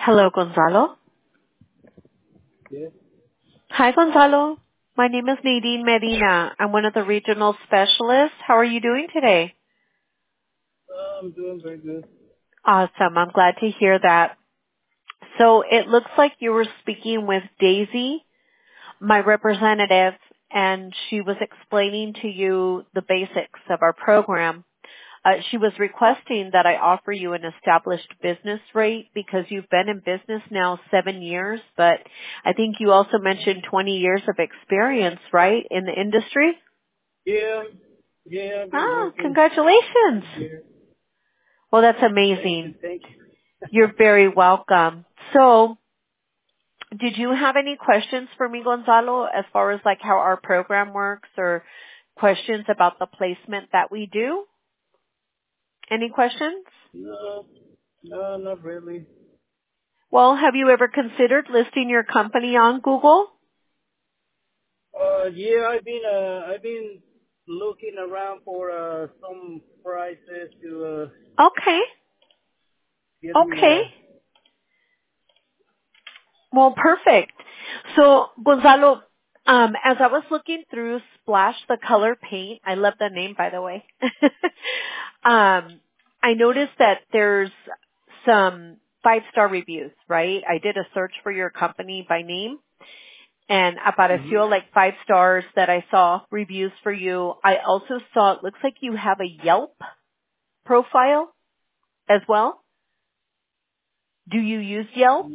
Hello, Gonzalo. Yes. Hi, Gonzalo. My name is Nadine Medina. I'm one of the regional specialists. How are you doing today? I'm doing very good. Awesome. I'm glad to hear that. So it looks like you were speaking with Daisy, my representative, and she was explaining to you the basics of our program. She was requesting that I offer you an established business rate because you've been in business now 7 years, but I think you also mentioned 20 years of experience, right, in the industry? Yeah, I've been Ah, working congratulations. here. Well, that's Thank you, amazing. thank you. You're very welcome. So, did you have any questions for me, Gonzalo, as far as like how our program works or questions about the placement that we do? Any questions? No, not really. Well, have you ever considered listing your company on Google? Yeah, I've been looking around for some prices to Okay. get me Okay. Well, perfect. So, Gonzalo, as I was looking through Splash the Color Paint, I love the name, by the way. I noticed that there's some 5-star reviews, right? I did a search for your company by name and hmm apareció like 5 stars that I saw reviews for you. I also saw it looks like you have a Yelp profile as well. Do you use Yelp?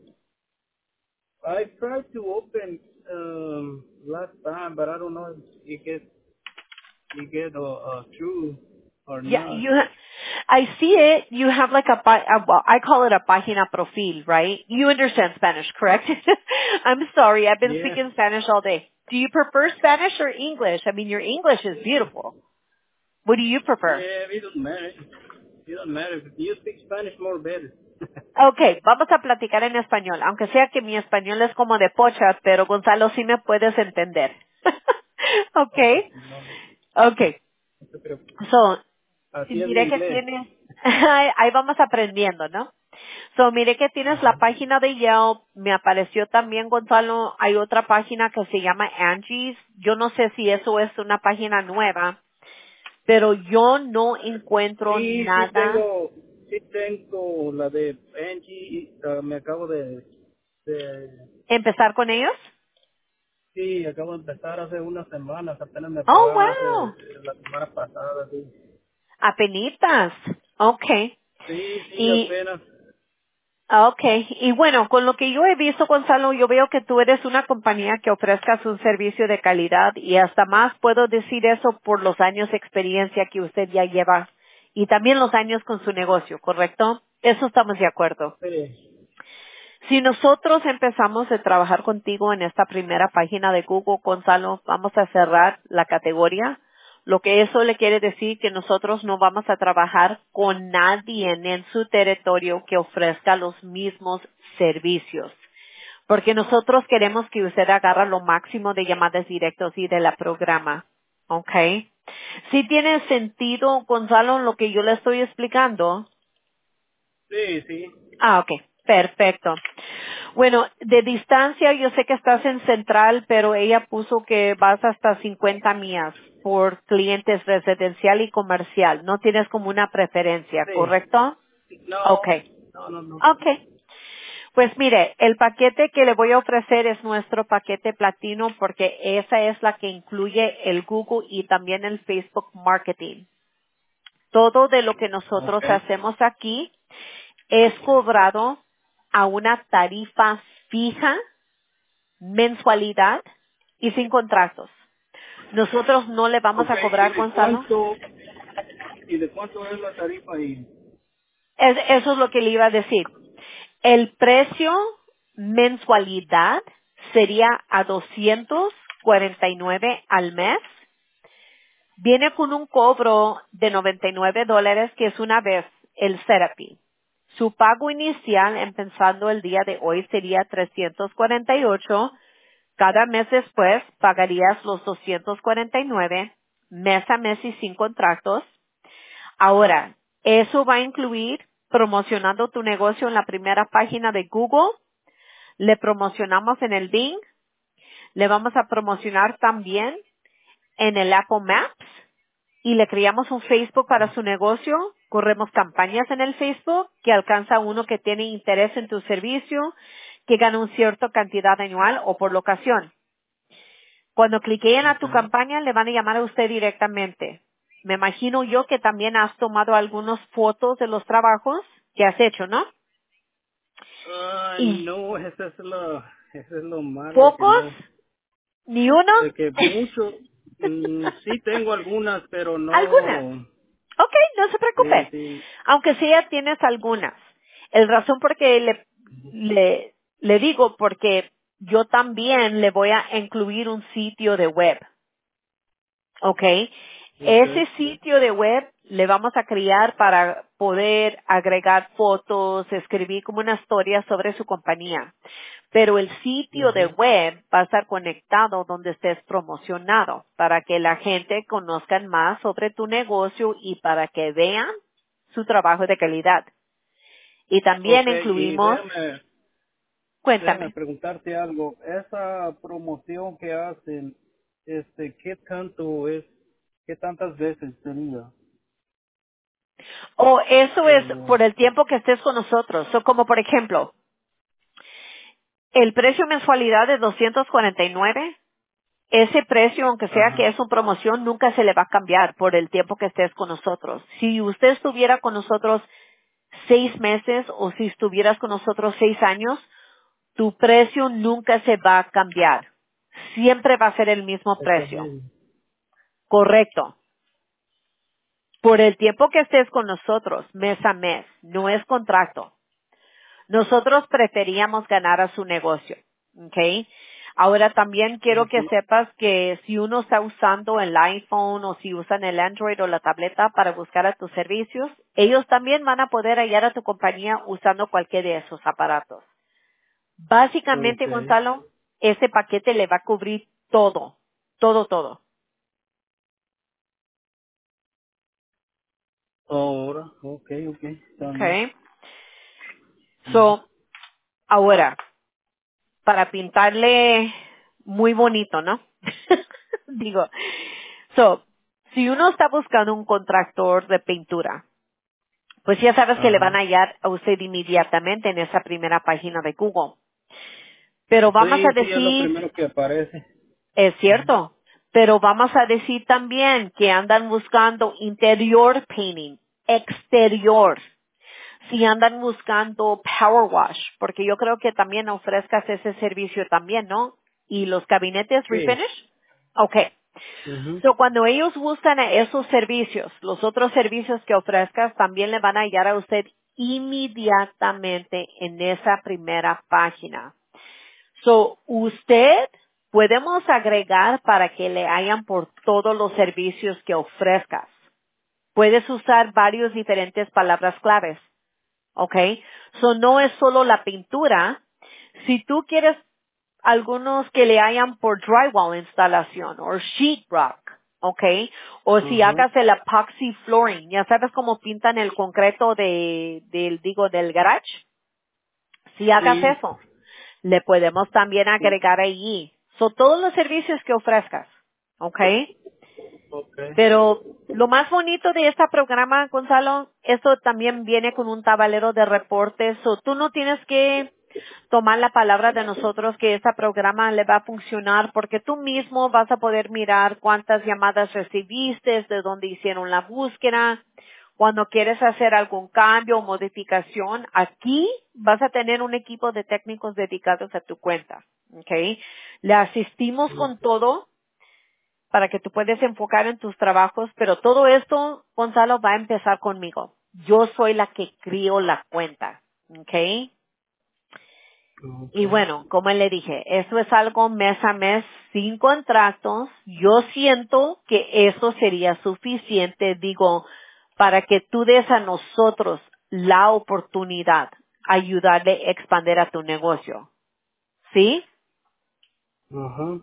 I tried to open last time, but I don't know if it get through or Yeah, not. I see it. You have like well, I call it a página profil, right? You understand Spanish, correct? I'm sorry, I've been Yeah. speaking Spanish all day. Do you prefer Spanish or English? I mean, your English is beautiful. What do you prefer? Yeah, it doesn't matter. It doesn't matter. If you speak Spanish more better. Okay, vamos a platicar en español, aunque sea que mi español es como de pocha, pero Gonzalo sí me puedes entender. Okay. Okay, No, okay. no te preocupes. So, Así es mi mire que inglés. tienes, ahí vamos aprendiendo, ¿no? So, mire que tienes la Ajá. página de Yelp, me apareció también, Gonzalo, hay otra página que se llama Angie's. Yo no sé si eso es una página nueva, pero yo no encuentro nada. Sí tengo la de Angie. Me acabo de, ¿Empezar con ellos? sí, acabo de empezar hace unas semanas. Apenas me Oh, pagaron wow. la semana pasada, sí. Apenitas. Okay. Sí, Y apenas. Okay, y bueno, con lo que yo he visto, Gonzalo, yo veo que tú eres una compañía que ofrezcas un servicio de calidad y hasta más puedo decir eso por los años de experiencia que usted ya lleva y también los años con su negocio, ¿correcto? Eso estamos de acuerdo. Sí. Si nosotros empezamos a trabajar contigo en esta primera página de Google, Gonzalo, vamos a cerrar la categoría. Lo que eso le quiere decir que nosotros no vamos a trabajar con nadie en su territorio que ofrezca los mismos servicios. Porque nosotros queremos que usted agarre lo máximo de llamadas directas y de la programa. ¿Ok? ¿Sí tiene sentido, Gonzalo, lo que yo le estoy explicando? Sí. Ah, ok. Perfecto. Bueno, de distancia yo sé que estás en Central, pero ella puso que vas hasta 50 millas por clientes residencial y comercial. No tienes como una preferencia, Sí. ¿correcto? No. Okay. No. Okay. Pues mire, el paquete que le voy a ofrecer es nuestro paquete platino porque esa es la que incluye el Google y también el Facebook Marketing. Todo de lo que nosotros Okay. hacemos aquí es cobrado a una tarifa fija, mensualidad y sin contratos. Nosotros no le vamos a Okay. ¿Y cobrar, de Gonzalo. cuánto es la tarifa ahí? Eso es lo que le iba a decir. El precio mensualidad sería a 249 al mes. Viene con un cobro de $99 que es una vez el therapy. Su pago inicial, empezando el día de hoy, sería 348. Cada mes después pagarías los 249 mes a mes y sin contratos. Ahora, eso va a incluir promocionando tu negocio en la primera página de Google, le promocionamos en el Bing, le vamos a promocionar también en el Apple Maps y le creamos un Facebook para su negocio. Corremos campañas en el Facebook que alcanza a uno que tiene interés en tu servicio, que gana una cierta cantidad anual o por locación. Cuando cliquen a tu Okay. campaña, le van a llamar a usted directamente. Me imagino yo que también has tomado algunas fotos de los trabajos que has hecho, ¿no? Y No, eso es lo malo que pocos, no, ni uno, que mucho, sí tengo algunas, pero algunas. no, Ok, no se sí, preocupe. sí. Aunque sí ya tienes algunas. El razón por que le digo, porque yo también le voy a incluir un sitio de web. Ok. Ese Okay. sitio de web le vamos a crear para poder agregar fotos, escribir como una historia sobre su compañía. Pero el sitio de Ujú. web va a estar conectado donde estés promocionado para que la gente conozca más sobre tu negocio y para que vean su trabajo de calidad. Y también Okay, y incluimos, déjame cuéntame. preguntarte algo. Esa promoción que hacen, ¿qué tanto es, qué tantas veces sería? O eso es O, por el tiempo que estés con nosotros. O como por ejemplo, el precio mensualidad de 249, ese precio, aunque sea que ajá. es una promoción, nunca se le va a cambiar por el tiempo que estés con nosotros. Si usted estuviera con nosotros 6 meses o si estuvieras con nosotros 6 años, tu precio nunca se va a cambiar. Siempre va a ser el mismo Está precio. bien. Correcto. Por el tiempo que estés con nosotros, mes a mes, no es contrato. Nosotros preferíamos ganar a su negocio. ¿Ok? Ahora también quiero que Ujú. sepas que si uno está usando el iPhone o si usan el Android o la tableta para buscar a tus servicios, ellos también van a poder hallar a tu compañía usando cualquier de esos aparatos. Básicamente, Okay. Gonzalo, ese paquete le va a cubrir todo, todo, todo. Ahora, okay, está bien. Okay. Ujú. So, ahora, para pintarle muy bonito, ¿no? Digo, so, si uno está buscando un contractor de pintura, pues ya sabes que le van a Ajá. hallar a usted inmediatamente en esa primera página de Google. Pero vamos Sí, a sí, es lo decir, primero que aparece. es Ujú. cierto, pero vamos a decir también que andan buscando interior painting, exterior. Si andan buscando power wash, porque yo creo que también ofrezcas ese servicio también, ¿no? Y los gabinetes Sí. refinish. Okay. Ujú. So, cuando ellos buscan esos servicios, los otros servicios que ofrezcas también le van a hallar a usted inmediatamente en esa primera página. So, usted podemos agregar para que le hayan por todos los servicios que ofrezcas. Puedes usar varios diferentes palabras claves. ¿Ok? So, no es solo la pintura. Si tú quieres algunos que le hayan por drywall instalación o sheetrock, ¿ok? O si Ajá. hagas el epoxy flooring, ya sabes cómo pintan el concreto del garage. Si hagas Sí. eso, le podemos también Sí. agregar allí. Son todos los servicios que ofrezcas, ¿ok? Okay. Pero lo más bonito de este programa, Gonzalo, esto también viene con un tablero de reportes. O tú no tienes que tomar la palabra de nosotros que este programa le va a funcionar porque tú mismo vas a poder mirar cuántas llamadas recibiste, de dónde hicieron la búsqueda. Cuando quieres hacer algún cambio o modificación, aquí vas a tener un equipo de técnicos dedicados a tu cuenta. ¿Ok? Le asistimos con todo para que tú puedas enfocar en tus trabajos, pero todo esto, Gonzalo, va a empezar conmigo. Yo soy la que crío la cuenta, ¿ok? Y Okay. bueno, como le dije, eso es algo mes a mes sin contratos. Yo siento que eso sería suficiente, digo, para que tú des a nosotros la oportunidad, ayudarle a expandir a tu negocio. ¿Sí? Ajá.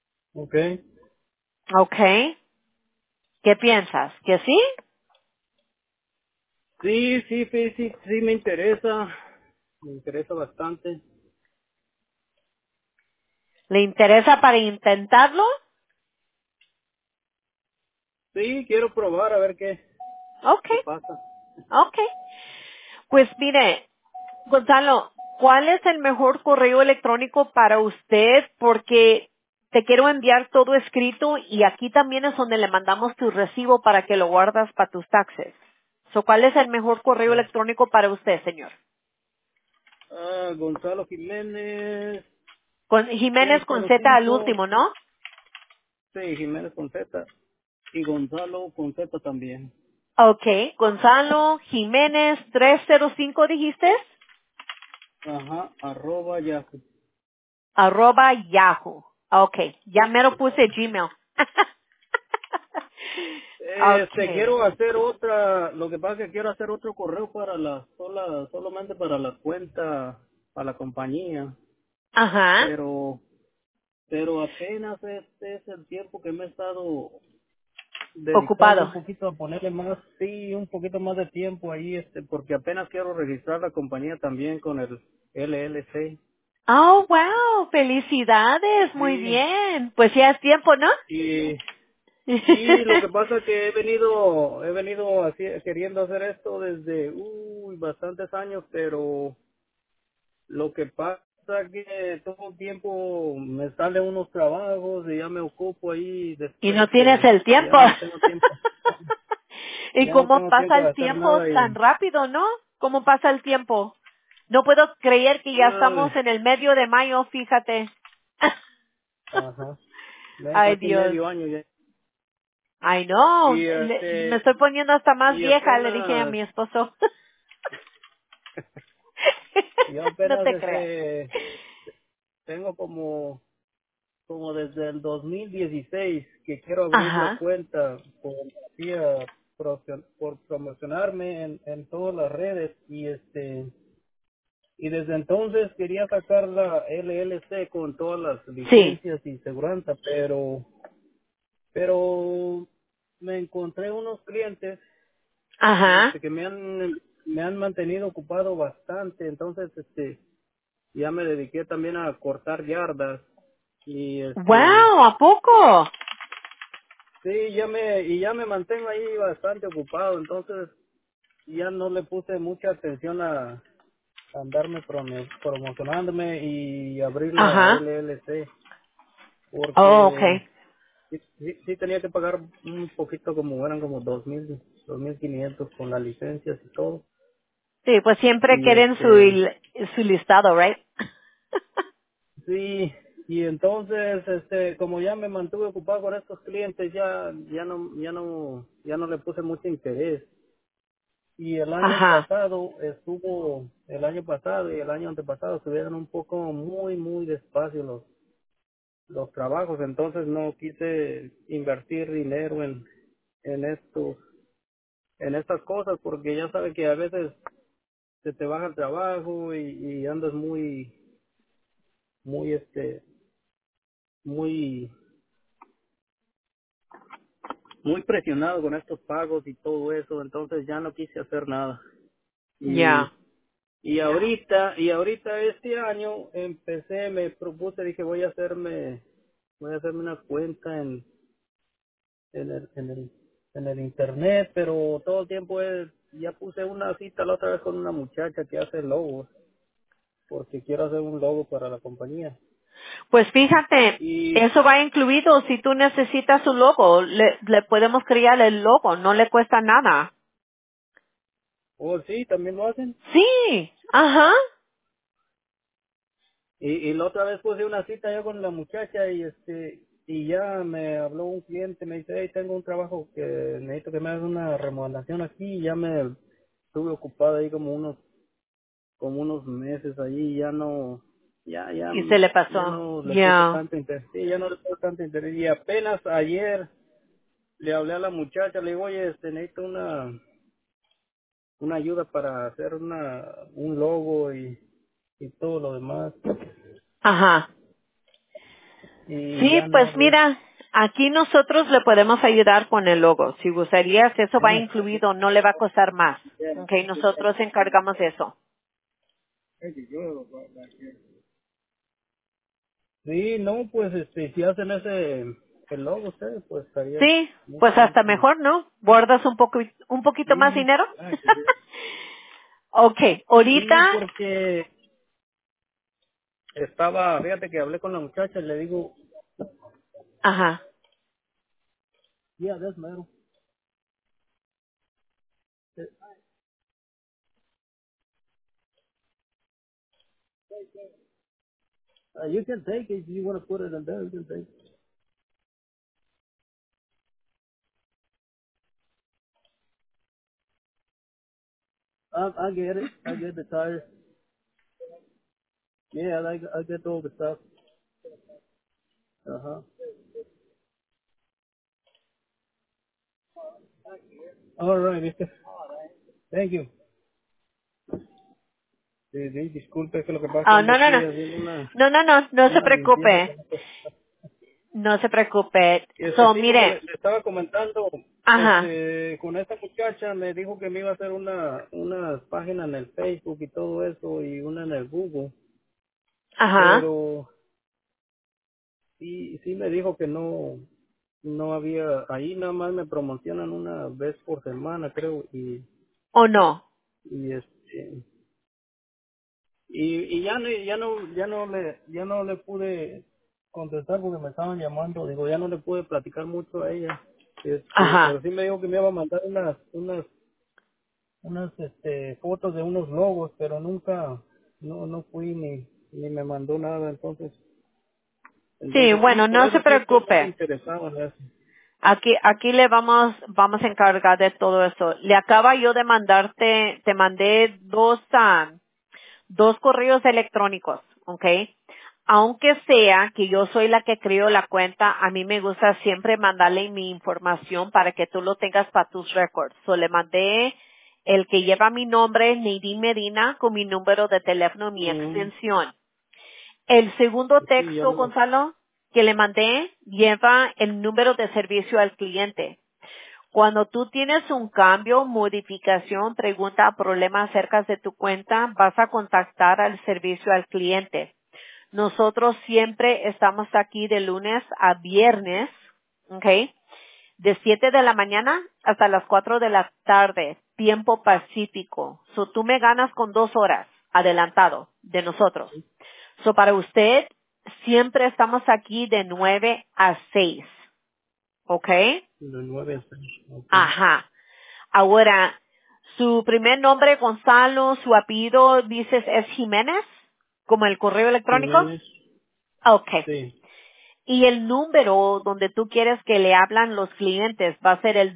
Okay. ¿Ok? ¿Qué piensas? ¿Que sí? Sí, me interesa bastante. ¿Le interesa para intentarlo? Sí, quiero probar a ver qué Okay, pasa. okay. Pues mire, Gonzalo, ¿cuál es el mejor correo electrónico para usted? Porque te quiero enviar todo escrito y aquí también es donde le mandamos tu recibo para que lo guardas para tus taxes. ¿Cuál es el mejor correo Oh. electrónico para usted, señor? Gonzalo Jiménez Con Jiménez con Z al 305. último, ¿no? Sí, Jiménez con Z. Y Gonzalo con Z también. Okay, Gonzalo Jiménez 305 dijiste, Ajá, @Yahoo. @Yahoo. Okay, ya me lo puse Gmail. Okay. Quiero hacer lo que pasa es que quiero hacer otro correo para solamente para la cuenta, para la compañía, Ajá, pero, pero apenas este es el tiempo que me he estado dedicando un ocupado. poquito a ponerle más, sí, un poquito más de tiempo ahí, porque apenas quiero registrar la compañía también con el LLC. Oh, wow, felicidades, muy Sí, bien. Pues ya es tiempo, ¿no? y sí, lo que pasa es que he venido así, queriendo hacer esto desde, bastantes años, pero lo que pasa es que todo el tiempo me salen unos trabajos y ya me ocupo ahí, Y después no tienes el tiempo. ya no tengo tiempo, ¿Y ya no cómo tengo pasa tiempo de el hacer tiempo nada tan y, rápido, no? ¿Cómo pasa el tiempo? No puedo creer que ya estamos ay, en el medio de mayo, fíjate. ajá, Ay, casi Dios. medio año ya. Ay, no, Y me estoy poniendo hasta más y vieja, le dije a apenas, mi esposo. yo No apenas te creas. tengo como desde el 2016 que quiero abrir la Ajá, cuenta así, por promocionarme en todas las redes y desde entonces quería sacar la LLC con todas las sí, licencias y seguranza, pero me encontré unos clientes ajá. que me han mantenido ocupado bastante, entonces ya me dediqué también a cortar yardas y Wow, ¿a poco? sí, ya me mantengo ahí bastante ocupado, entonces ya no le puse mucha atención a andarme promocionándome y abrir la Ajá. LLC, Oh, porque okay. sí tenía que pagar un poquito, como eran como 2,500 con las licencias y todo, Sí, pues siempre y quieren su listado, right? sí, y entonces como ya me mantuve ocupado con estos clientes, ya no le puse mucho interés. Y Ajá. el año pasado y el año antepasado estuvieron un poco muy, muy despacio los trabajos, entonces no quise invertir dinero en en estas cosas, porque ya sabe que a veces se te baja el trabajo y andas muy, muy, muy presionado con estos pagos y todo eso, entonces ya no quise hacer nada. Ya. Y ahorita este año me propuse, dije voy a hacerme una cuenta en el, en el, en el internet, pero todo el tiempo ya puse una cita la otra vez con una muchacha que hace logos, porque quiero hacer un logo para la compañía. Pues fíjate, Y, eso va incluido. Si tú necesitas su logo, le podemos crear el logo, no le cuesta nada. sí, también lo hacen. Sí, ajá. Y la otra vez puse una cita yo con la muchacha y ya me habló un cliente, me dice, hey, tengo un trabajo que necesito que me hagas una remodelación aquí, y ya me estuve ocupado ahí como unos meses ahí, Y se le ya pasó. no le puse Ya. tanto interés, sí, ya no le puse tanto interés, y apenas ayer le hablé a la muchacha, le digo, oye, necesito una ayuda para hacer un logo y todo lo demás, Ajá. y Sí, ya no pues le, mira, Aquí nosotros le podemos ayudar con el logo. Si gustaría, si eso va incluido, no le va a costar más. Ok, nosotros encargamos de eso. Sí, no, pues si hacen el logo ustedes, pues estaría Sí, pues mucho, hasta mucho mejor. mejor, ¿no? ¿Guardas un poquito más Sí, dinero? Ok, sí, ahorita, porque fíjate que hablé con la muchacha y le digo, ajá. yeah, that's metal. You can take it if you want to put it in there, you can take it. I get it. I get the tires. Yeah, I get all the stuff. Uh-huh. All right. Thank you. Sí, sí, disculpe, que lo que pasa es que Ah, ando no, no, aquí no. haciendo No se una limpieza. preocupe. No se preocupe. Y So, sí, como mire, le estaba comentando, ajá, con esta muchacha me dijo que me iba a hacer una página en el Facebook y todo eso y una en el Google, ajá, pero sí me dijo que no había, ahí nada más me promocionan una vez por semana, creo, o no. y este y ya no le pude contestar porque me estaban llamando, digo, ya no le pude platicar mucho a ella. Ajá. Pero sí me dijo que me iba a mandar unas fotos de unos logos, pero nunca no fui ni me mandó nada, Sí, entonces sí, bueno, por no se eso sí estoy muy preocupe. interesado en eso. Aquí le vamos a encargar de todo eso. Le acaba yo de mandarte, te mandé dos correos electrónicos, ¿ok? Aunque sea que yo soy la que creo la cuenta, a mí me gusta siempre mandarle mi información para que tú lo tengas para tus records. So, le mandé el que lleva mi nombre, Nadine Medina, con mi número de teléfono, mi Mm, extensión. El segundo sí, ya texto, me lo. Gonzalo, que le mandé, lleva el número de servicio al cliente. Cuando tú tienes un cambio, modificación, pregunta, problema acerca de tu cuenta, vas a contactar al servicio al cliente. Nosotros siempre estamos aquí de lunes a viernes, ¿ok? De 7 de la mañana hasta las 4 de la tarde, tiempo pacífico. So, tú me ganas con 2 horas adelantado de nosotros. So, para usted, siempre estamos aquí de 9 a 6, ¿ok? De 9 a 6, ok. Ajá. Ahora, su primer nombre, Gonzalo, su apellido, dices, es Jiménez, como el correo electrónico. Jiménez, Okay. sí, Y el número donde tú quieres que le hablan los clientes va a ser el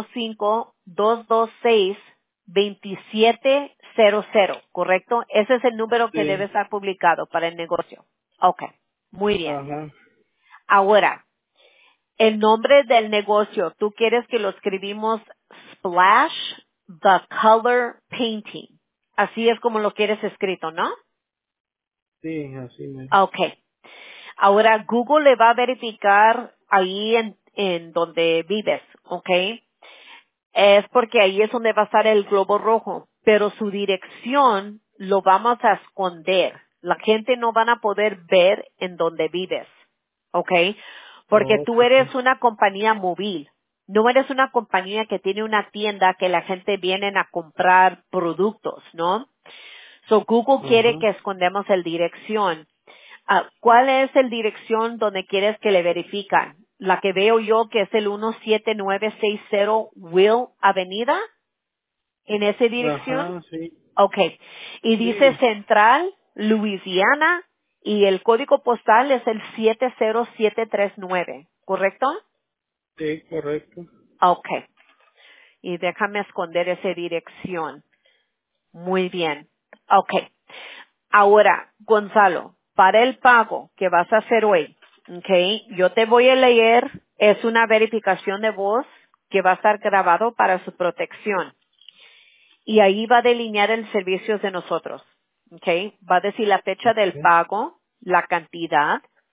225-226-2700, ¿correcto? Ese es el número que debe sí, estar publicado para el negocio. Okay. Muy bien. ajá, Ahora, el nombre del negocio, tú quieres que lo escribimos Splash the Color Painting. Así es como lo quieres escrito, ¿no? sí, así me. Okay. Ahora Google le va a verificar ahí en donde vives, ¿ok? Es porque ahí es donde va a estar el globo rojo, pero su dirección lo vamos a esconder. La gente no van a poder ver en donde vives, ¿ok? Porque Oh, tú eres una compañía móvil. No eres una compañía que tiene una tienda que la gente viene a comprar productos, ¿no? So Google quiere ajá. que escondemos el dirección. ¿Cuál es el dirección donde quieres que le verifican? La que veo yo que es el 17960 Will Avenida, en esa dirección. Ajá, sí, Okay. Y dice sí, Central, Louisiana, y el código postal es el 70739, ¿correcto? sí, correcto. Okay. Y déjame esconder esa dirección. Muy bien. Okay. Ahora, Gonzalo, para el pago que vas a hacer hoy, okay, yo te voy a leer, es una verificación de voz que va a estar grabado para su protección. Y ahí va a delinear el servicio de nosotros, okay. Va a decir la fecha del Okay. pago, la cantidad,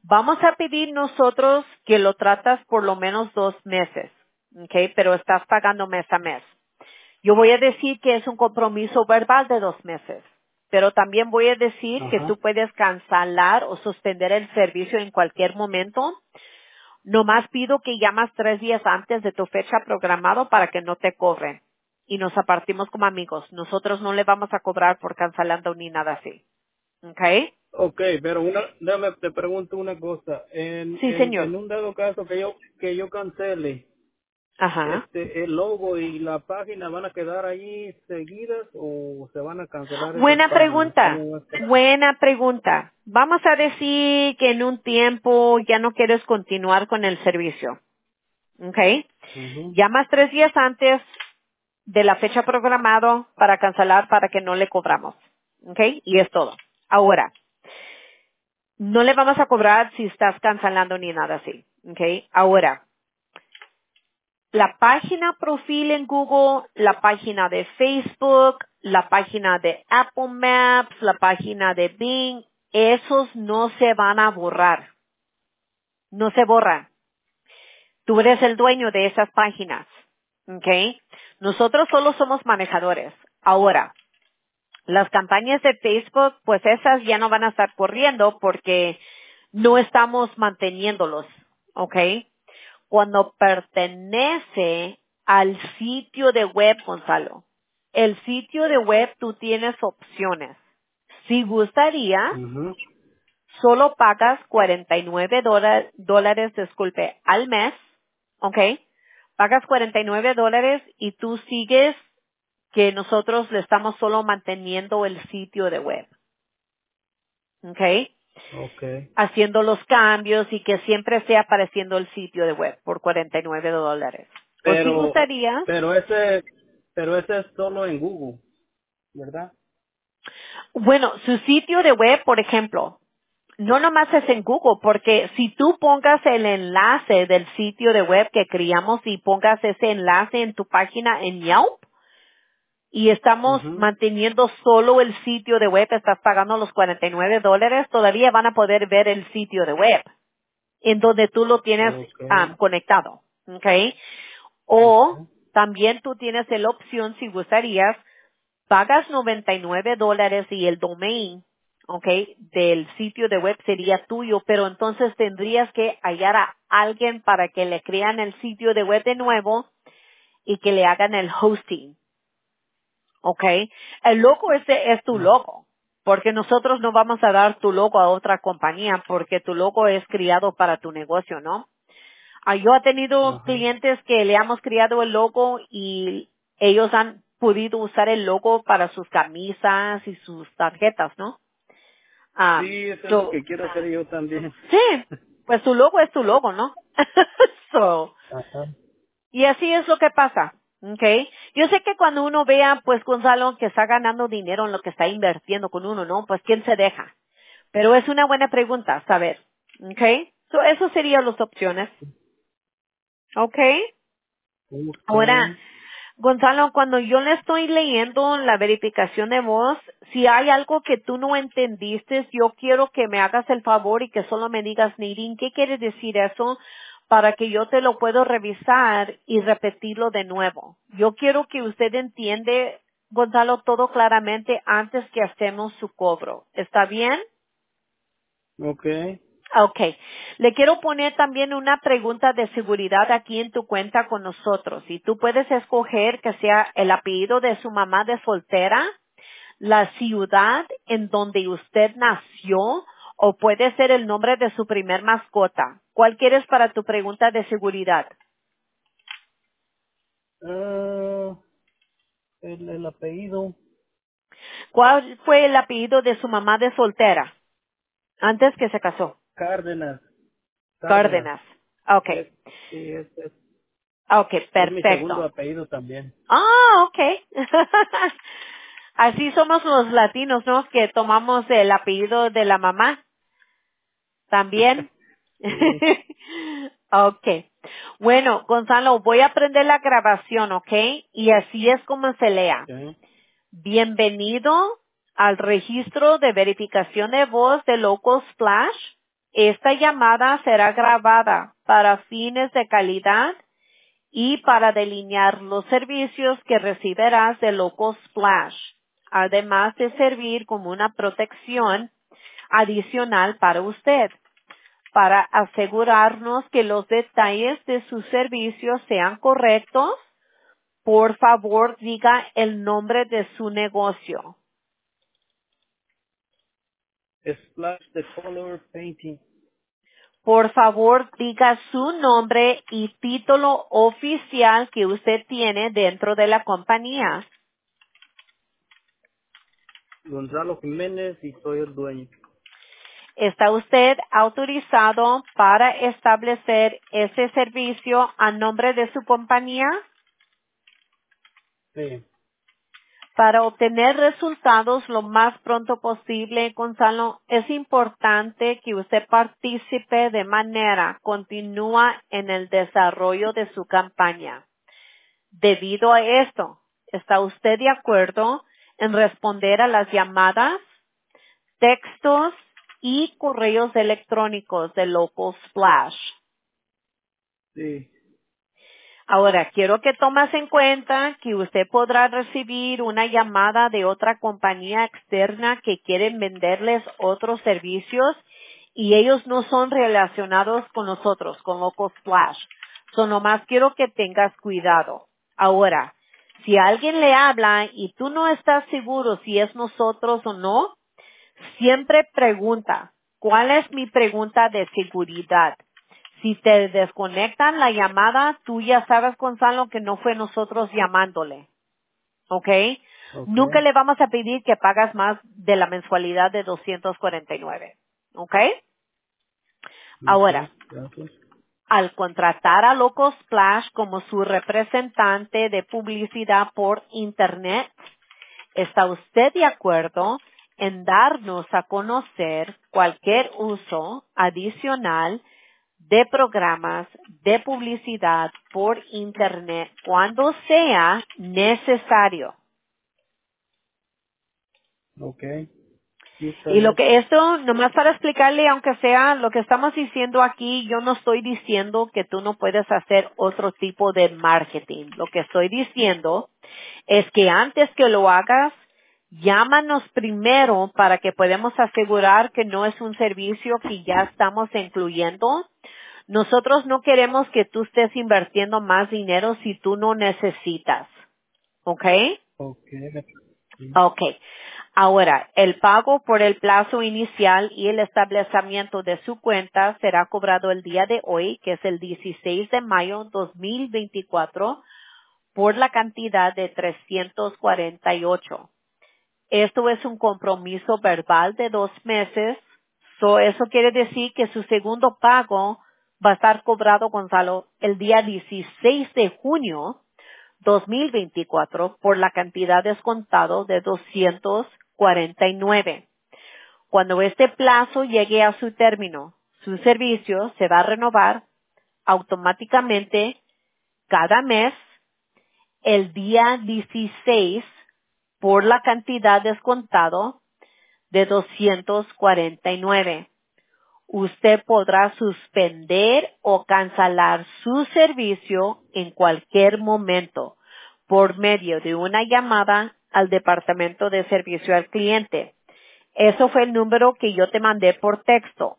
Vamos a pedir nosotros que lo tratas por lo menos 2 meses, ¿ok? Pero estás pagando mes a mes. Yo voy a decir que es un compromiso verbal de 2 meses, pero también voy a decir que tú Ajá. puedes cancelar o suspender el servicio en cualquier momento. Nomás pido que llamas 3 días antes de tu fecha programado para que no te cobren. Y nos apartimos como amigos. Nosotros no le vamos a cobrar por cancelando ni nada así. ¿Ok? Ok, pero déjame, te pregunto una cosa. Sí, señor. En un dado caso que yo cancele, Ajá. el logo y la página van a quedar ahí seguidas o se van a cancelar esas Buena páginas. pregunta. ¿Cómo va a estar? Buena pregunta. Vamos a decir que en un tiempo ya no quieres continuar con el servicio. ¿Ok? Ujú. Llamas 3 días antes de la fecha programado para cancelar para que no le cobramos. ¿Ok? Y es todo. Ahora, no le vamos a cobrar si estás cancelando ni nada así. ¿Ok? Ahora, la página profil en Google, la página de Facebook, la página de Apple Maps, la página de Bing, esos no se van a borrar. No se borran. Tú eres el dueño de esas páginas. ¿Ok? Nosotros solo somos manejadores. Ahora, las campañas de Facebook, pues esas ya no van a estar corriendo porque no estamos manteniéndolos. ¿Ok? Cuando pertenece al sitio de web, Gonzalo. El sitio de web tú tienes opciones. Si gustaría, Ujú. solo pagas $49, disculpe, al mes, ¿ok? Pagas $49 y tú sigues que nosotros le estamos solo manteniendo el sitio de web, ¿ok? Okay. Haciendo los cambios y que siempre esté apareciendo el sitio de web por $49. O si Pero, gustaría, pero ese, pero ese es solo en Google, ¿verdad? bueno, su sitio de web, por ejemplo, no nomás es en Google, porque si tú pongas el enlace del sitio de web que creamos y pongas ese enlace en tu página en Yelp y estamos Mhm. manteniendo solo el sitio de web, estás pagando los $49, todavía van a poder ver el sitio de web en donde tú lo tienes Okay. conectado, ¿ok? O Okay. también tú tienes la opción, si gustarías, pagas $99 y el domain, ¿ok? Del sitio de web sería tuyo, pero entonces tendrías que hallar a alguien para que le crean el sitio de web de nuevo y que le hagan el hosting, ¿ok? El logo ese es tu logo, porque nosotros no vamos a dar tu logo a otra compañía porque tu logo es criado para tu negocio, ¿no? Yo he tenido Ajá. clientes que le hemos creado el logo y ellos han podido usar el logo para sus camisas y sus tarjetas, ¿no? Sí, eso es lo So, que quiero hacer yo también. sí, pues tu logo es tu logo, ¿no? So, Ajá. y así es lo que pasa, ¿ok? Yo sé que cuando uno vea, pues, Gonzalo, que está ganando dinero en lo que está invirtiendo con uno, ¿no? Pues, ¿quién se deja? Pero es una buena pregunta, saber, ¿ok? So, eso serían las opciones, ¿ok? Ahora, Okay. Gonzalo, cuando yo le estoy leyendo la verificación de voz, si hay algo que tú no entendiste, yo quiero que me hagas el favor y que solo me digas, Nadine, ¿qué quiere decir eso? Para que yo te lo puedo revisar y repetirlo de nuevo. Yo quiero que usted entiende, Gonzalo, todo claramente antes que hacemos su cobro. ¿Está bien? Okay. Okay. Le quiero poner también una pregunta de seguridad aquí en tu cuenta con nosotros. Y tú puedes escoger que sea el apellido de su mamá de soltera, la ciudad en donde usted nació, o puede ser el nombre de su primer mascota. ¿Cuál quieres para tu pregunta de seguridad? Ah, el apellido ¿Cuál fue el apellido de su mamá de soltera antes que se casó? Cárdenas. Cárdenas. Cárdenas. Okay. Es, sí, Okay, es mi segundo perfecto. apellido también. Ah, okay. Así somos los latinos, ¿no? Que tomamos el apellido de la mamá también. Sí. Okay. Bueno, Gonzalo, voy a prender la grabación, ¿ok? Y así es como se lea. Okay. Bienvenido al registro de verificación de voz de Locos Flash. Esta llamada será grabada para fines de calidad y para delinear los servicios que recibirás de Local Splash, además de servir como una protección adicional para usted, para asegurarnos que los detalles de su servicio sean correctos. Por favor, diga el nombre de su negocio. Splash the Color Painting. Por favor, diga su nombre y título oficial que usted tiene dentro de la compañía. Gonzalo Jiménez y soy el dueño. ¿Está usted autorizado para establecer ese servicio a nombre de su compañía? Sí. Para obtener resultados lo más pronto posible, Gonzalo, es importante que usted participe de manera continua en el desarrollo de su campaña. Debido a esto, ¿está usted de acuerdo en responder a las llamadas, textos y correos electrónicos de Local Splash? Sí. Ahora, quiero que tomes en cuenta que usted podrá recibir una llamada de otra compañía externa que quieren venderles otros servicios y ellos no son relacionados con nosotros, con Local Splash. So, nomás quiero que tengas cuidado. Ahora, si alguien le habla y tú no estás seguro si es nosotros o no, siempre pregunta, ¿cuál es mi pregunta de seguridad? Si te desconectan la llamada, tú ya sabes, Gonzalo, que no fue nosotros llamándole. ¿Ok? Ok. Nunca le vamos a pedir que pagas más de la mensualidad de 249. ¿Ok? Ok. Ahora, Gracias. al contratar a Local Splash como su representante de publicidad por Internet, ¿está usted de acuerdo en darnos a conocer cualquier uso adicional de programas de publicidad por Internet cuando sea necesario? Ok. Sí, está Y lo bien. que esto, nomás para explicarle, aunque sea lo que estamos diciendo aquí, yo no estoy diciendo que tú no puedes hacer otro tipo de marketing. Lo que estoy diciendo es que antes que lo hagas, llámanos primero para que podamos asegurar que no es un servicio que ya estamos incluyendo. Nosotros no queremos que tú estés invirtiendo más dinero si tú no necesitas. ¿Ok? Ok. Sí. Ok. Ahora, el pago por el plazo inicial y el establecimiento de su cuenta será cobrado el día de hoy, que es el 16 de mayo 2024, por la cantidad de 348. Esto es un compromiso verbal de 2 meses. Eso quiere decir que su segundo pago va a estar cobrado, Gonzalo, el día 16 de junio 2024 por la cantidad descontado de 249. Cuando este plazo llegue a su término, su servicio se va a renovar automáticamente cada mes el día 16 por la cantidad descontado de 249. Usted podrá suspender o cancelar su servicio en cualquier momento por medio de una llamada al Departamento de Servicio al Cliente. Eso fue el número que yo te mandé por texto,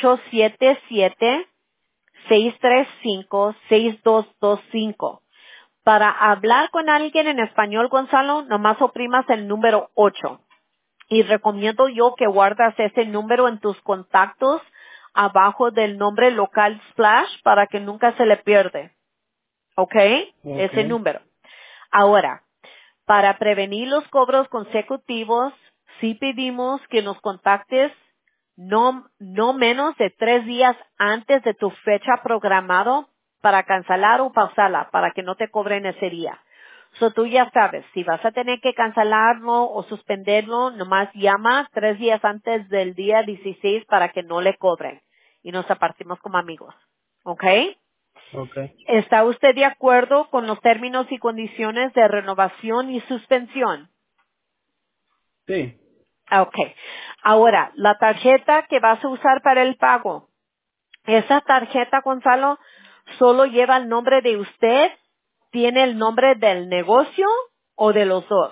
877-635-6225. Para hablar con alguien en español, Gonzalo, nomás oprimas el número 8. Y recomiendo yo que guardas ese número en tus contactos abajo del nombre Local Splash para que nunca se le pierde. ¿Ok? Ok. Ese número. Ahora, para prevenir los cobros consecutivos, sí pedimos que nos contactes no menos de 3 días antes de tu fecha programado para cancelar o pausarla, para que no te cobren ese día. So, tú ya sabes, si vas a tener que cancelarlo o suspenderlo, nomás llama 3 días antes del día 16 para que no le cobren y nos apartimos como amigos. ¿Ok? Ok. ¿Está usted de acuerdo con los términos y condiciones de renovación y suspensión? Sí. Ok. Ahora, la tarjeta que vas a usar para el pago, esa tarjeta, Gonzalo, solo lleva el nombre de usted, tiene el nombre del negocio o de los dos.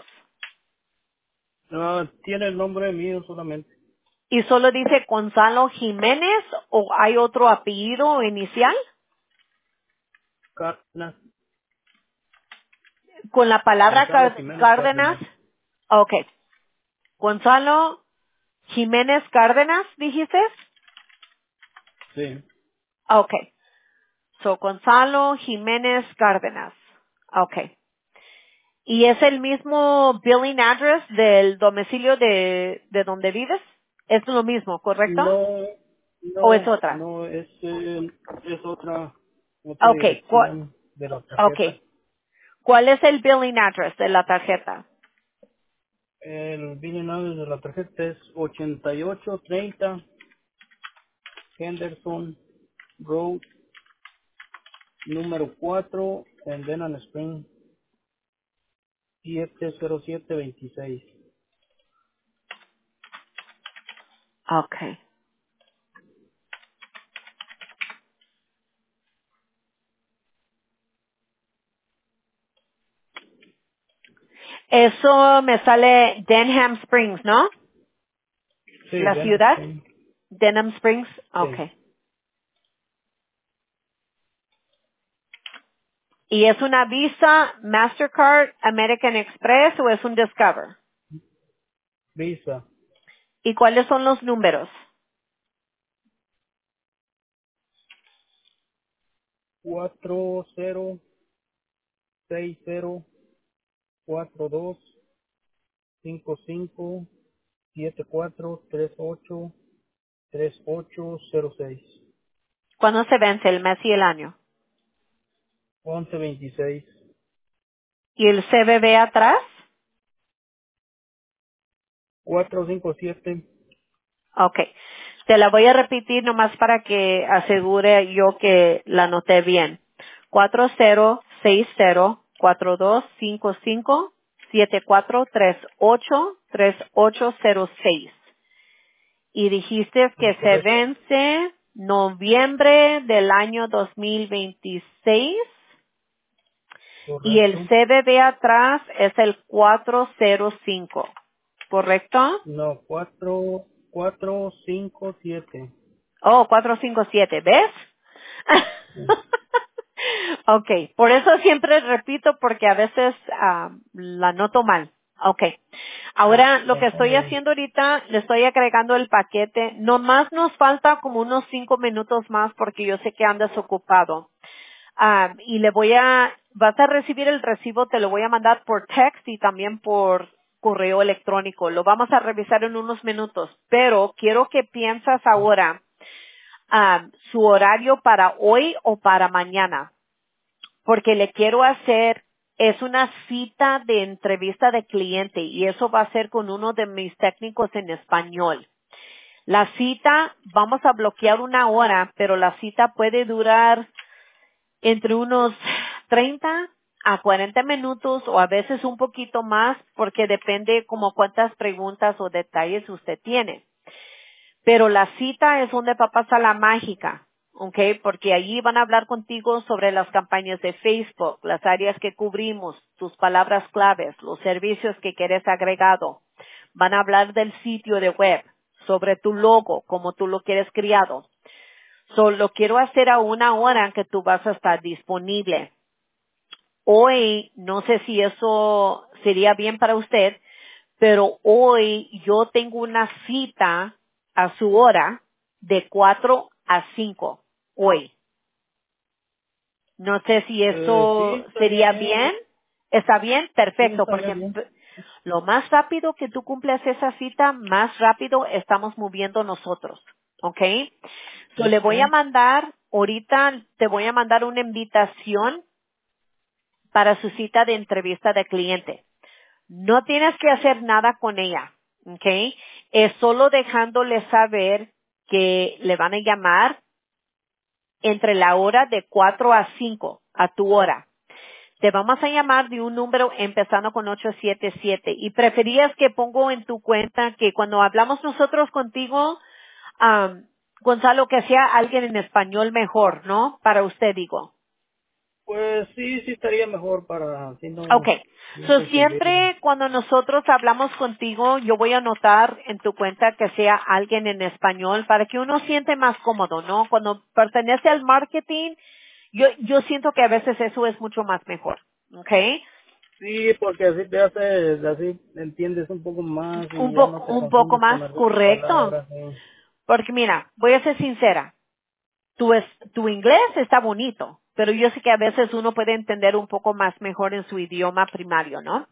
Tiene el nombre mío solamente. Y solo dice Gonzalo Jiménez o hay otro apellido inicial Cárdenas, con la palabra Gonzalo Jiménez Cárdenas. Cárdenas. Okay. Gonzalo Jiménez Cárdenas, dijiste? Sí, Okay. So, Gonzalo Jiménez Cárdenas. Okay. ¿Y es el mismo billing address del domicilio de donde vives? Es lo mismo, ¿correcto? ¿O es otra? no, es otra Okay. dirección de la tarjeta. Okay. ¿Cuál es el billing address de la tarjeta? El billing address de la tarjeta es 8830 Henderson Road, número 4, en Denham Spring, 70726. Okay. Eso me sale Denham Springs, ¿no? Sí, La Denham ciudad. Spring. Denham Springs. Sí. Okay. ¿Y es una Visa, Mastercard, American Express o es un Discover? Visa ¿Y cuáles son los números? 40604254383806 ¿Cuándo se vence el mes y el año? 1126 ¿Y el CBB atrás? 457. Okay. Te la voy a repetir nomás para que asegure yo que la anoté bien. 4060-4255-7438-3806. Y dijiste que se Correcto. vence noviembre del año 2026 y el Correcto. CBB atrás es el 405, ¿correcto? No, 4457. Oh, 457, ¿ves? Sí. Okay, por eso siempre repito porque a veces la noto mal. Okay. Ahora lo que Está estoy bien. haciendo ahorita, le estoy agregando el paquete. Nomás nos falta como unos 5 minutos más porque yo sé que andas ocupado. Y vas a recibir el recibo, te lo voy a mandar por text y también por correo electrónico. Lo vamos a revisar en unos minutos, pero quiero que piensas ahora su horario para hoy o para mañana, porque le quiero hacer, es una cita de entrevista de cliente y eso va a ser con uno de mis técnicos en español. La cita, vamos a bloquear una hora, pero la cita puede durar entre unos 30 a 40 minutos o a veces un poquito más porque depende como cuántas preguntas o detalles usted tiene. Pero la cita es donde va a pasar la mágica, ¿ok? Porque allí van a hablar contigo sobre las campañas de Facebook, las áreas que cubrimos, tus palabras claves, los servicios que quieres agregado. Van a hablar del sitio de web, sobre tu logo, como tú lo quieres criado. Lo quiero hacer a una hora en que tú vas a estar disponible. Hoy, no sé si eso sería bien para usted, pero hoy yo tengo una cita a su hora de 4 a 5 hoy. No sé si Sí, eso estaría sería bien. bien. ¿Está bien? Sí, Perfecto, estaría porque bien. lo más rápido que tú cumples esa cita, más rápido estamos moviendo nosotros. ¿Ok? Le voy a Ok. mandar, ahorita te voy a mandar una invitación para su cita de entrevista de cliente. No tienes que hacer nada con ella, ¿ok? Es solo dejándole saber que le van a llamar entre la hora de 4 a 5 a tu hora. Te vamos a llamar de un número empezando con 877. Y preferías que pongo en tu cuenta que cuando hablamos nosotros contigo, Gonzalo, que sea alguien en español mejor, ¿no? Para usted, digo. Pues sí, sí estaría mejor para así Okay. no So, confundirme. siempre cuando nosotros hablamos contigo, yo voy a anotar en tu cuenta que sea alguien en español para que uno siente más cómodo, ¿no? Cuando pertenece al marketing, yo siento que a veces eso es mucho más mejor. Okay. Sí, porque así te hace, así entiendes un poco más y ya no te Un poco confundes más con algunas correcto. palabras. ¿Sí? Porque mira, voy a ser sincera. Tu inglés está bonito, pero yo sé que a veces uno puede entender un poco más mejor en su idioma primario, ¿no?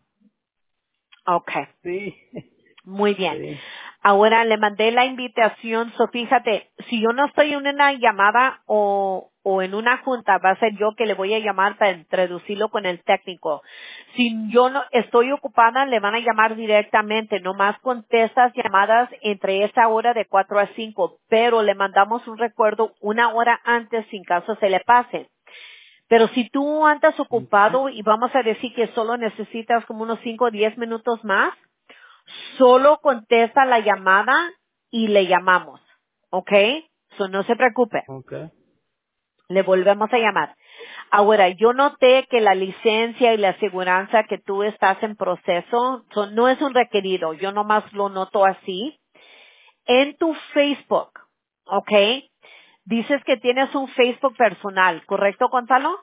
Okay. Sí, Muy bien. sí. Ahora le mandé la invitación, so fíjate, si yo no estoy en una llamada o en una junta, va a ser yo que le voy a llamar para introducirlo con el técnico. Si yo no estoy ocupada, le van a llamar directamente, nomás contestas llamadas entre esa hora de 4 a 5, pero le mandamos un recuerdo una hora antes sin caso se le pase. Pero si tú andas Okay. ocupado y vamos a decir que solo necesitas como unos 5 o 10 minutos más, solo contesta la llamada y le llamamos. ¿Ok? So, no se preocupe. Okay. Le volvemos a llamar. Ahora, yo noté que la licencia y la aseguranza que tú estás en proceso no es un requerido. Yo nomás lo noto así. En tu Facebook, ¿ok? Dices que tienes un Facebook personal, ¿correcto, Gonzalo?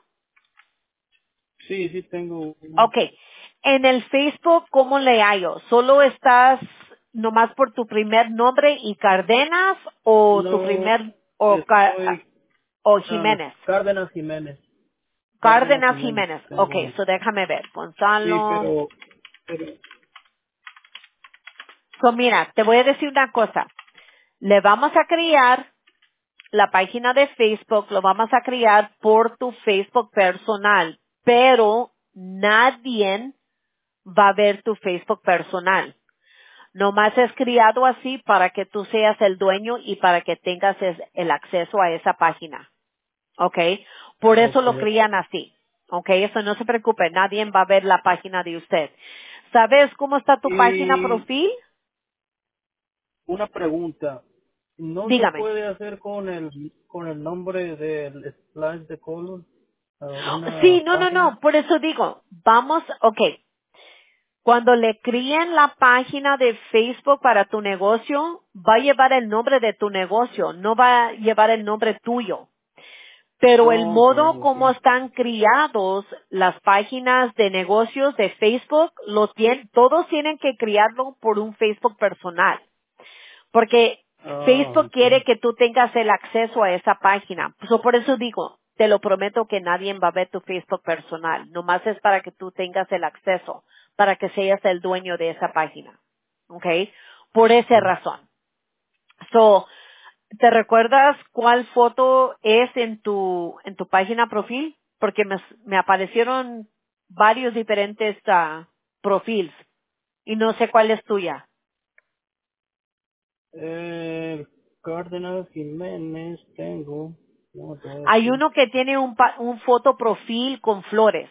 Sí, sí tengo uno. Ok. En el Facebook, ¿cómo le hallo? ¿Solo estás nomás por tu primer nombre y Cárdenas o tu No, primer estoy o Jiménez? Cárdenas Jiménez. Cárdenas Cárdenas Jiménez Jiménez. Ok, tengo. so déjame ver. Sí, Gonzalo. pero So mira, te voy a decir una cosa. Le vamos a crear la página de Facebook, lo vamos a crear por tu Facebook personal, pero nadie va a ver tu Facebook personal. Nomás es criado así para que tú seas el dueño y para que tengas el acceso a esa página. ¿Ok? Por eso lo okay. crían así. ¿Ok? Eso no se preocupe, nadie va a ver la página de usted. ¿Sabes cómo está tu página Y profil? una pregunta, ¿no se Dígame. puede hacer con el nombre del Splash de Color una Sí, no, página? por eso digo, vamos, ok. Cuando le críen la página de Facebook para tu negocio, va a llevar el nombre de tu negocio, no va a llevar el nombre tuyo. Pero el modo Okay, como okay. están criados las páginas de negocios de Facebook, todos tienen que criarlo por un Facebook personal. Porque Facebook Okay. quiere que tú tengas el acceso a esa página. Por eso digo, te lo prometo que nadie va a ver tu Facebook personal. Nomás es para que tú tengas el acceso, para que seas el dueño de esa página. ¿Ok? Por esa razón. So, ¿te recuerdas cuál foto es en tu página profil? Porque me aparecieron varios diferentes perfiles y no sé cuál es tuya. Cárdenas Jiménez tengo, no te voy a Hay decir. uno que tiene un foto profil con flores.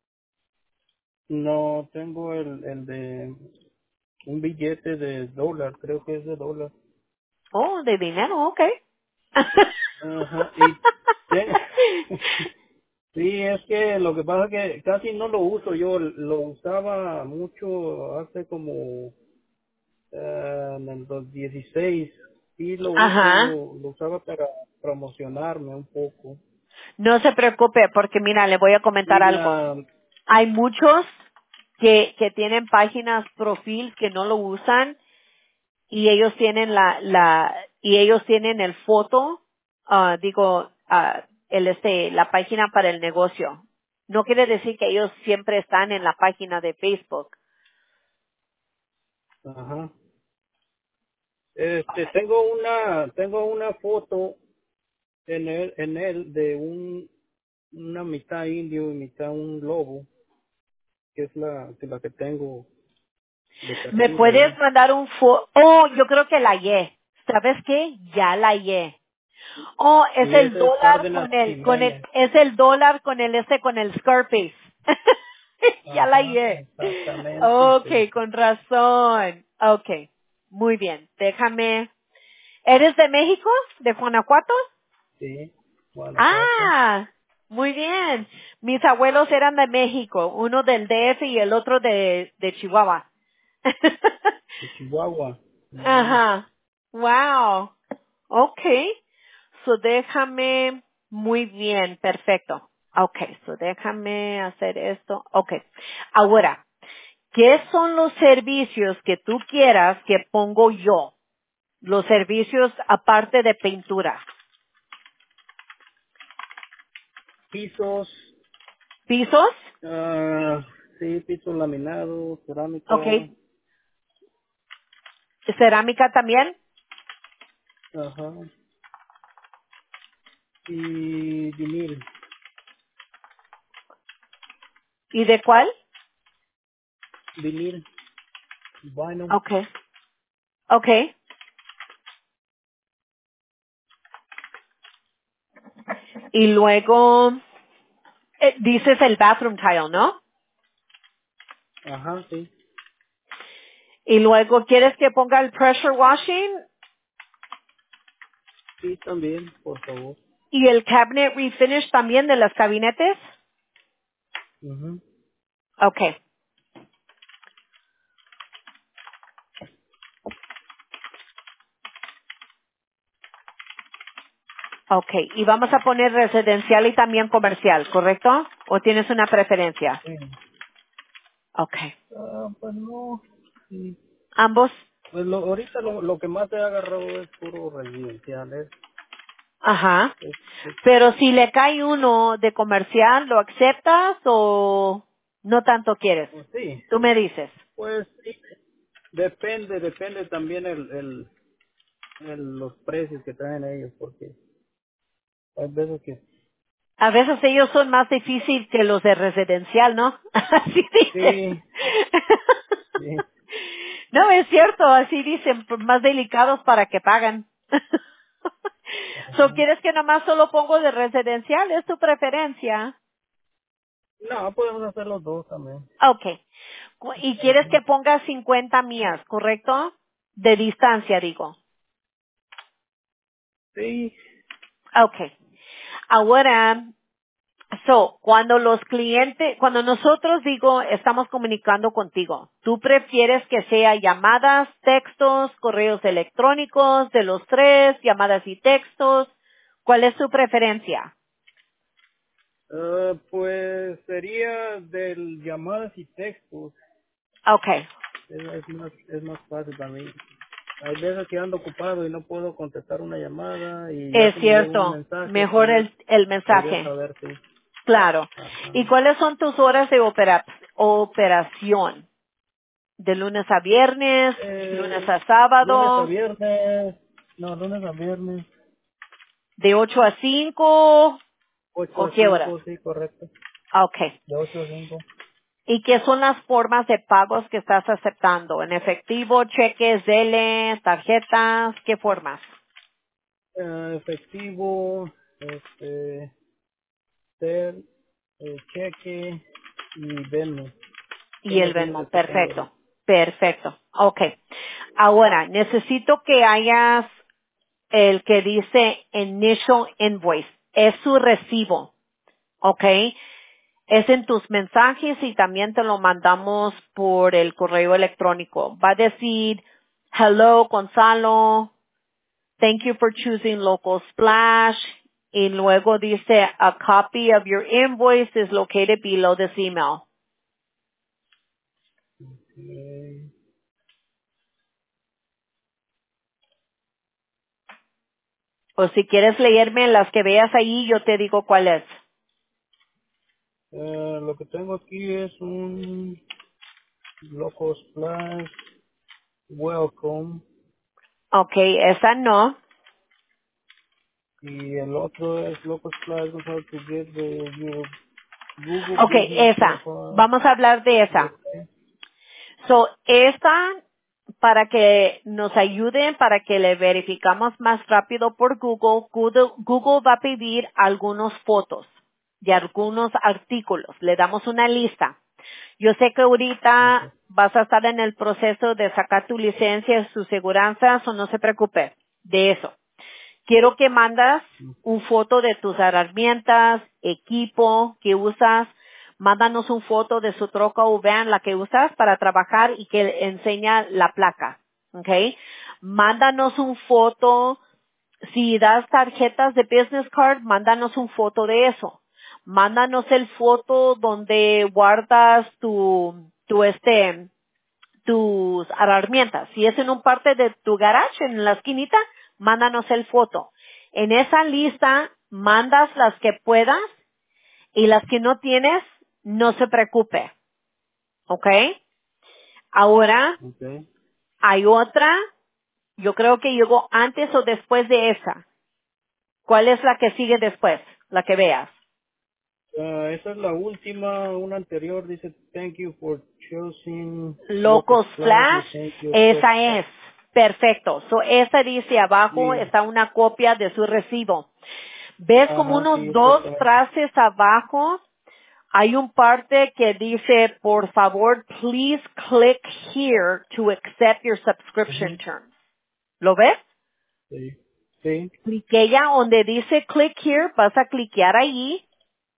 No, tengo el de un billete de dólar, creo que es de dólar. Oh, de dinero, ok. Ajá, y te- sí, es que lo que pasa es que casi no lo uso yo, lo usaba mucho hace como en el 2016, sí lo uso, Ajá. lo usaba para promocionarme un poco. No se preocupe porque mira, le voy a comentar Y algo. Hay muchos que tienen páginas profil que no lo usan y ellos tienen y ellos tienen el foto, la página para el negocio. No quiere decir que ellos siempre están en la página de Facebook. ajá, tengo una foto en él de una mitad indio y mitad un lobo, que es la que tengo de ¿Me perfil puedes ahí. mandar un Oh, yo creo que la hallé. ¿Sabes qué? Ya la hallé. Oh, es Y el ese es dólar Cárdenas es Jiménez. el dólar con el Scarface. Ya la Ajá, hallé. exactamente, sí. Okay, con razón. Okay, muy bien. Déjame. ¿Eres de México? ¿De Guanajuato? Sí, Guanajuato. Ah, muy bien. Mis abuelos eran de México, uno del DF y el otro de Chihuahua. De Chihuahua. Mm. Ajá. Wow. Okay. So déjame, muy bien, perfecto. Okay, so déjame hacer esto. Okay. Ahora, ¿qué son los servicios que tú quieras que pongo yo? Los servicios aparte de pintura. Pisos, ¿Pisos? ah, sí, pisos laminados, cerámica, Okay. ¿Cerámica también? ajá, y vinil, ¿Y de cuál? vinil, vinyl, Okay. Okay. Y luego, dices el bathroom tile, ¿no? ajá, sí, Y luego, ¿quieres que ponga el pressure washing sí, también, por favor. y el cabinet refinish también de las gabinetes? Ujú. Okay. Okay. Y vamos a poner residencial y también comercial, ¿correcto? ¿O tienes una preferencia? Sí. Okay. Pues no, sí. ¿Ambos? Pues ahorita lo que más he agarrado es puro residencial, Ajá. es, es- Pero si le cae uno de comercial, ¿lo aceptas o no tanto quieres? pues sí, Tú me dices. pues sí, depende también los precios que traen ellos, porque hay veces que A veces ellos son más difíciles que los de residencial, ¿no? Así dicen. sí, sí, No, es cierto, así dicen, más delicados para que pagan. So, ajá. ¿quieres que nomás solo pongo de residencial? ¿Es tu preferencia? No, podemos hacer los dos también. Okay. Y quieres que ponga 50 millas, ¿correcto? De distancia, digo. Sí, Okay. Ahora, cuando los clientes, cuando nosotros digo, estamos comunicando contigo, ¿tú prefieres que sea llamadas, textos, correos electrónicos, de los tres, llamadas y textos? ¿Cuál es tu preferencia? pues sería de llamadas y textos, Okay, es más fácil para mí. Hay veces que ando ocupado y no puedo contestar una llamada y ya es que me llega un cierto, mensaje, mejor pues el podría mensaje, saber si. claro. Ajá. ¿Y cuáles son tus horas de operación? ¿De lunes a viernes, lunes a Lunes a sábado, viernes, no, lunes a viernes, de 8 a 5 8 o a qué horas? 5 sí, correcto. Okay. De 8 a 5. ¿Y qué son las formas de pagos que estás aceptando? ¿En efectivo, cheques, DL, tarjetas? ¿Qué formas? Efectivo, ser, cheque y Venmo. Y Son el los únicos Venmo. que tengo ahorita. Perfecto. Perfecto. Ok. Ahora, necesito que hayas el que dice Initial Invoice. Es su recibo. Ok. Es en tus mensajes y también te lo mandamos por el correo electrónico. Va a decir, hello Gonzalo, thank you for choosing Local Splash. Y luego dice, a copy of your invoice is located below this email. Eh, O si quieres leerme las que veas ahí, yo te digo cuál es. lo que tengo aquí es un Loco Splash Welcome Ok, esa no. y el otro es Loco Splash Knows how to get your Google Ok, Business esa. Profile. Vamos a hablar de esa. Okay. So, esta, para que nos ayuden, para que le verificamos más rápido por Google, Google va a pedir algunas fotos de algunos artículos. Le damos una lista. Yo sé que ahorita Okay. vas a estar en el proceso de sacar tu licencia, su seguranza, o no se preocupe de eso. Quiero que mandas un foto de tus herramientas, equipo que usas. Mándanos un foto de su troca o van la que usas para trabajar y que enseña la placa. ¿Ok? Mándanos un foto. Si das tarjetas de business card, mándanos un foto de eso. Mándanos el foto donde guardas tus herramientas. Si es en un parte de tu garage, en la esquinita, mándanos el foto. En esa lista, mandas las que puedas y las que no tienes, no se preocupe. ¿Ok? Ahora, Okay. hay otra, yo creo que llegó antes o después de esa. ¿Cuál es la que sigue después? La que veas. Esa es la última, una anterior dice thank you for choosing Local Locos Splash y Flash, thank you for... esa es. Perfecto. So, esa dice abajo, Sí, está una copia de su recibo. ¿Ves como ajá, sí, unos dos exactamente. frases abajo? Hay un parte que dice, por favor, please click here to accept your subscription Ujú. terms. ¿Lo ves? Sí, sí, Clique ya donde dice click here, vas a cliquear ahí.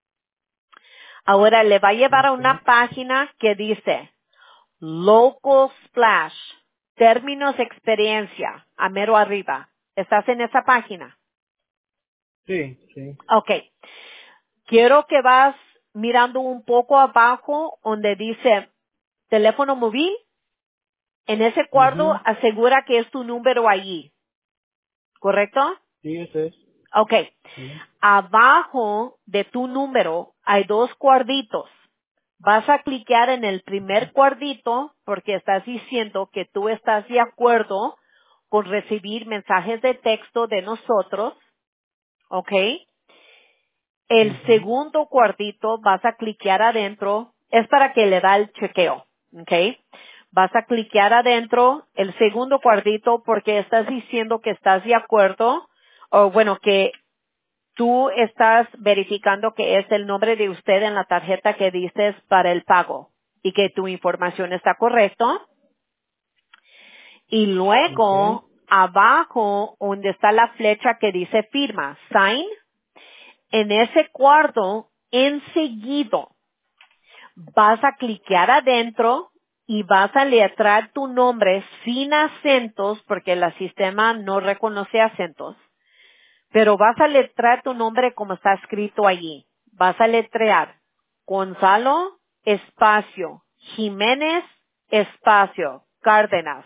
Ahora le va a llevar a una okay. página que dice Local Splash, términos experiencia, a mero arriba. ¿Estás en esa página? Sí, sí. Ok. Quiero que vas mirando un poco abajo donde dice teléfono móvil. En ese cuadro Ujú. asegura que es tu número allí. ¿Correcto? Sí, ese es. Ok. Sí. Abajo de tu número hay dos cuadritos. Vas a clicar en el primer cuadrito porque estás diciendo que tú estás de acuerdo con recibir mensajes de texto de nosotros, ¿ok? El Ujú. segundo cuartito vas a cliquear adentro, es para que le da el chequeo, ¿ok? Vas a cliquear adentro el segundo cuartito porque estás diciendo que estás de acuerdo, o bueno, que tú estás verificando que es el nombre de usted en la tarjeta que dices para el pago y que tu información está correcto. Y Okay. luego, abajo, donde está la flecha que dice firma, sign, en ese cuarto, enseguido, vas a cliquear adentro y vas a letrar tu nombre sin acentos, porque el sistema no reconoce acentos, pero vas a letrar tu nombre como está escrito allí. Vas a letrear Gonzalo, espacio, Jiménez, espacio, Cárdenas.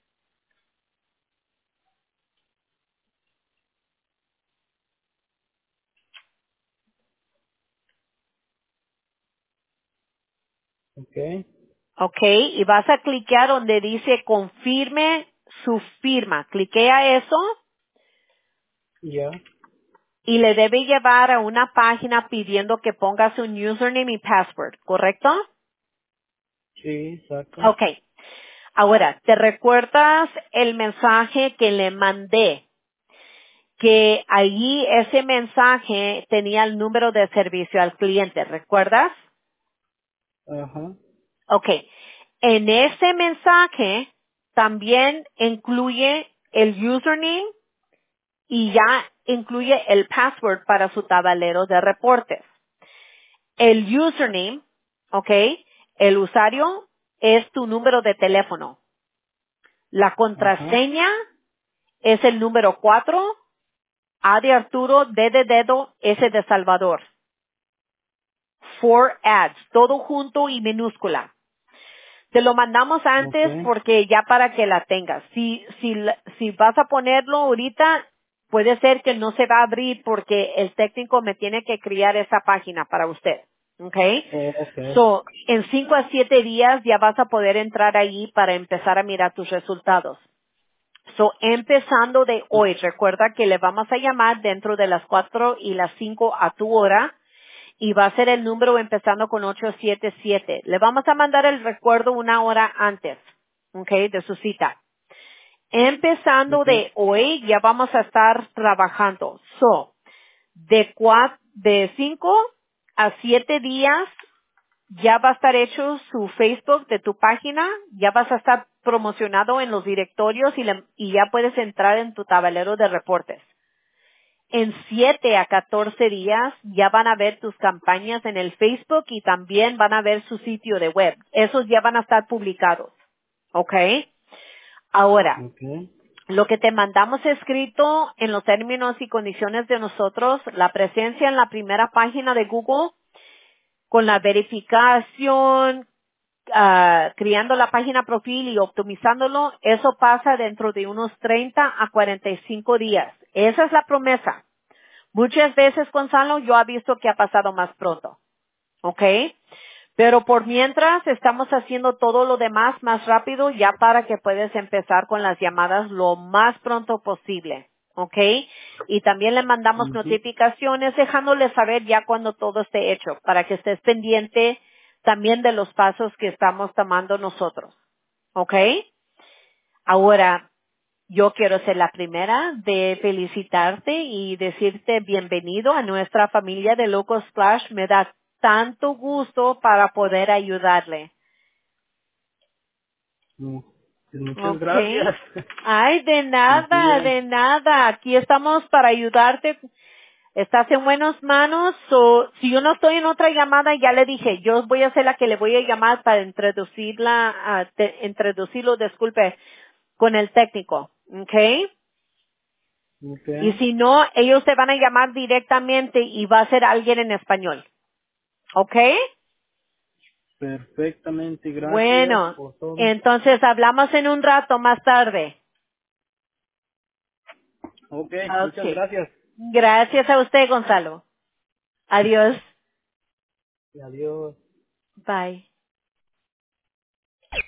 Okay. ¿Ok? Y vas a cliquear donde dice confirme su firma. Clique a eso Ya. y le debe llevar a una página pidiendo que pongas un username y password, ¿correcto? Sí, exacto. Ok. Ahora, ¿te recuerdas el mensaje que le mandé? Que allí ese mensaje tenía el número de servicio al cliente, ¿recuerdas? Ajá. Ok. En ese mensaje también incluye el username y ya incluye el password para su tablero de reportes. El username, ok, el usuario es tu número de teléfono. La Ajá. contraseña es el número 4, A de Arturo, D de dedo, S de Salvador. For ads, todo junto y minúscula. Te lo mandamos antes Okay. porque ya para que la tengas. Si vas a ponerlo ahorita, puede ser que no se va a abrir porque el técnico me tiene que crear esa página para usted. ¿Ok? Oh, okay. So, en 5 a 7 días ya vas a poder entrar ahí para empezar a mirar tus resultados. So, empezando de hoy, recuerda que le vamos a llamar dentro de las 4 y las 5 a tu hora y va a ser el número empezando con 877. Le vamos a mandar el recuerdo una hora antes, ¿ok? De su cita. Empezando Okay. de hoy ya vamos a estar trabajando. So, de 5 a 7 días ya va a estar hecho su Facebook de tu página, ya vas a estar promocionado en los directorios y ya puedes entrar en tu tablero de reportes. En 7 a 14 días ya van a ver tus campañas en el Facebook y también van a ver su sitio de web. Esos ya van a estar publicados. ¿Ok? Ahora, Okay. lo que te mandamos escrito en los términos y condiciones de nosotros, la presencia en la primera página de Google, con la verificación, creando la página profil y optimizándolo, eso pasa dentro de unos 30 a 45 días. Esa es la promesa. Muchas veces, Gonzalo, yo he visto que ha pasado más pronto. ¿Ok? Pero por mientras estamos haciendo todo lo demás más rápido ya para que puedas empezar con las llamadas lo más pronto posible. ¿Ok? Y también le mandamos Ujú. notificaciones dejándole saber ya cuando todo esté hecho para que estés pendiente también de los pasos que estamos tomando nosotros. ¿Ok? Ahora, yo quiero ser la primera de felicitarte y decirte bienvenido a nuestra familia de Loco Splash. Me da tanto gusto para poder ayudarle. Mm, pues muchas Okay. gracias. Ay, de Así nada, es. de nada. Aquí estamos para ayudarte. Estás en buenas manos. Si yo no estoy en otra llamada, ya le dije, yo voy a ser la que le voy a llamar para introducirlo, disculpe, con el técnico. Okay. Y Okay. si no, ellos te van a llamar directamente y va a ser alguien en español. ¿Ok? Perfectamente, gracias Bueno, por todo. entonces hablamos en un rato más tarde. Ok, muchas Ok. gracias. Gracias a usted, Gonzalo. Adiós. Y adiós. Bye.